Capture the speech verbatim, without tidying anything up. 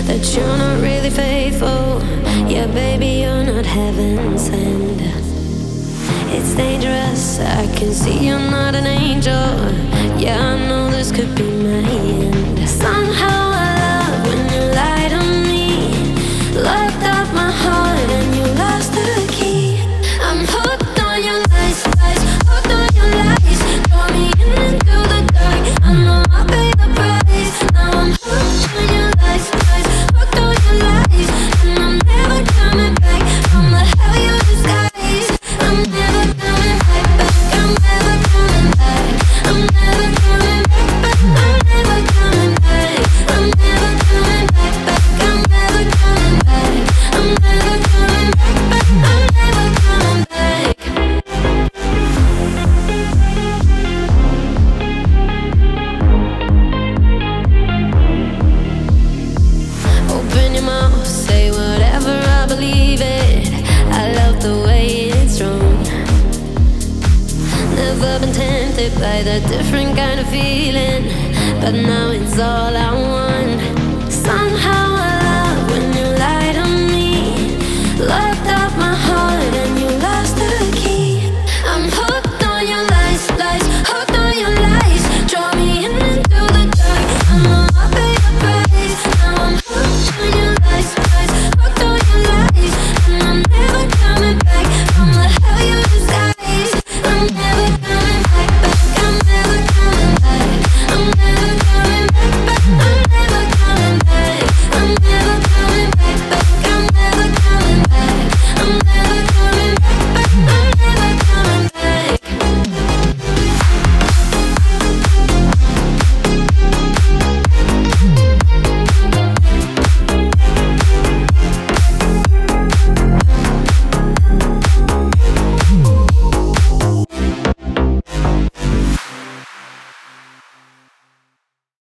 that you're not really faithful. Yeah, baby, you're not heaven sent. It's dangerous, I can see you're not an angel. Yeah, I know this could be my end. Somehow I love when you lie to me. Locked up my heart and you lost the key. I'm hooked on your lies, lies, hooked on your lies. Draw me in into the dark, I know I'll pay the price. Now I'm hooked on your lies, lies, hooked on your lies. And I'm never coming back from the hell you disguise. I'm never coming back, back, I'm never coming back. I'm never coming back, back, I'm never coming back. I'm never coming back, back, I'm never coming back. I'm never coming back, back, I'm never coming back. Open your mouth, say whatever, I believe it. I love the way it's wrong. Never been tempted by that different kind of feeling, but now it's all I want. Somehow I love when you lie to me. Locked up my heart